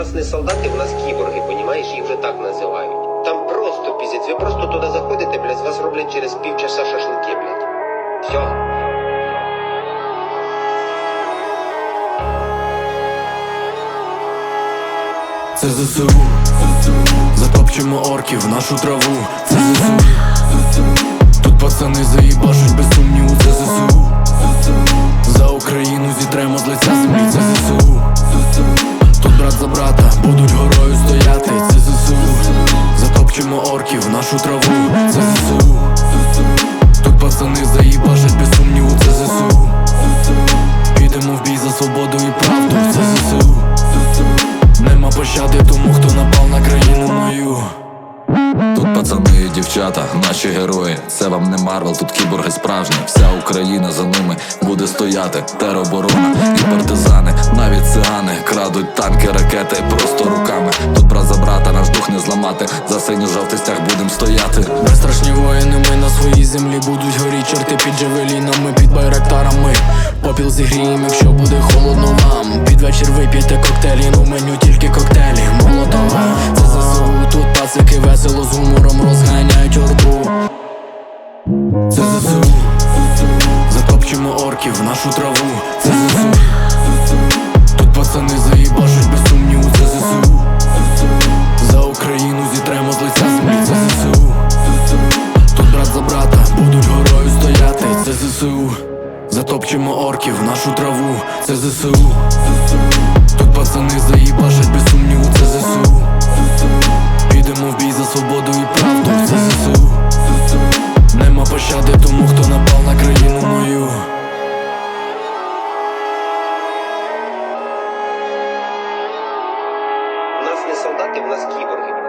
нас не солдати, в нас кіборги, понімаєш, їх вже так називають. Там просто піздець, ви просто туди заходите, блядь, з вас роблять через півчаса шашлики, блядь. Все. Це ЗСУ, затопчемо орків, нашу траву. Це ЗСУ, тут пацани заїбашуть без сумніву. Це ЗСУ, за Україну зітремо з лиця землі. Це ЗСУ, тут брат за брата будуть горою стояти. Це ЗСУ, затопчемо орків, нашу траву. Це ЗСУ, тут пацани заїбашуть без сумніву. Це ЗСУ, підемо в бій за свободу і правду. Це ЗСУ, нема пощади тому, хто напав на країну мою. Тут пацани і дівчата, наші герої. Це вам не Марвел, тут кіборги справжні. Вся Україна за ними буде стояти. Тероборона і партизани, навіть цигани крадуть танки, ракети просто руками. Тут брат за брата, наш дух не зламати. За синьо-жовтий стяг будем стояти. Безстрашні воїни, ми на своїй землі. Будуть горіть чорти під джавелінами, під байрактарами. Попіл зігрієм, якщо буде холодно вам. Під вечір вип'єте коктейлі, ну в меню тільки коктейлі Молотова. Це ЗСУ, тут пацики весело з гумором розганяють орду. Це ЗСУ, затопчемо орків, нашу траву. Це ЗСУ, тут пацани заїбашуть без сумніву. Це ЗСУ, за Україну зітремо з лиця землі. Це ЗСУ, тут брат за брата будуть горою стояти. Це ЗСУ, затопчемо орків, нашу траву. Це ЗСУ, тут пацани заїбашать без сумніву. Це ЗСУ, підемо в бій за свободу і правду. Це ЗСУ, нема пощади тому, хто напав на країну мою. В нас не солдати, в нас кіборги.